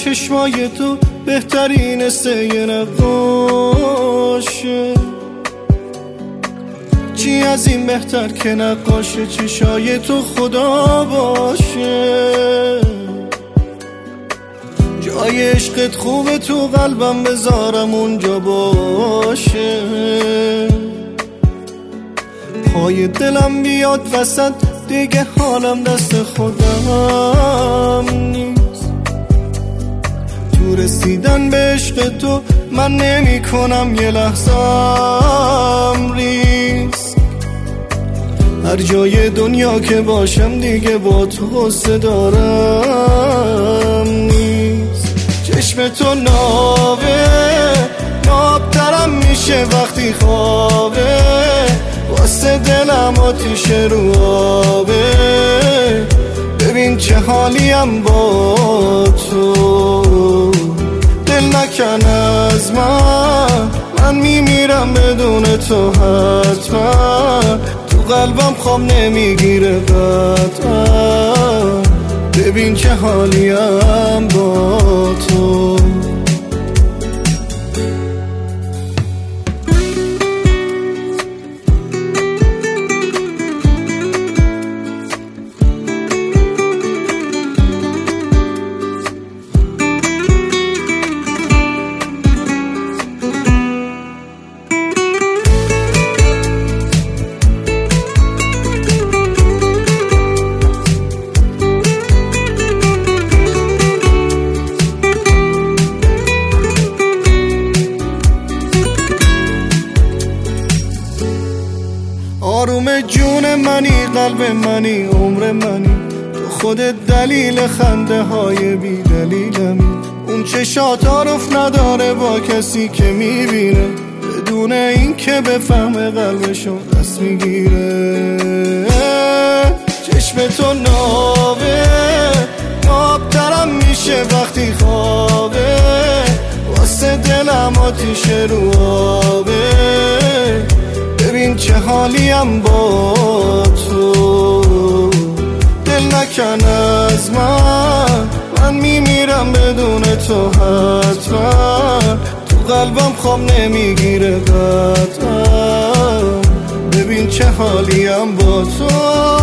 چشمای تو بهترین سه نقاشه. چی از این بهتر که نقاش چشای تو خدا باشه. جای عشقت خوبه تو قلبم بذارم اونجا باشه. پای دلم بیاد وسط دیگه حالم دست خودم نیست. تو رسیدن به عشق تو من نمی کنم یه لحظم ریست. هر جای دنیا که باشم دیگه با تو غصه دارم نیست. چشم تو نابه نابترم میشه وقتی خوابه. واسه دلم آتیش رو آبه. ببین چه حالیم با تو. دل نکن از من میمیرم بدون تو حتما. تو قلبم خواب نمیگیره قطعا. ببین چه حالیم با تو. آروم جون منی، قلب منی، عمر منی. تو خودت دلیل خنده های بی دلیلمی. اون چشات تعارف نداره با کسی که میبینه. بدون این که بفهمه قلبشو دست میگیره. چشم تو نابه نابترم میشه وقتی خوابه. واسه دلم آتیش رو آبه. ببین چه حالیم با تو. دل نکن از من میمیرم بدون تو حتما. تو قلبم خواب نمیگیره قطعا. ببین چه حالیم با تو.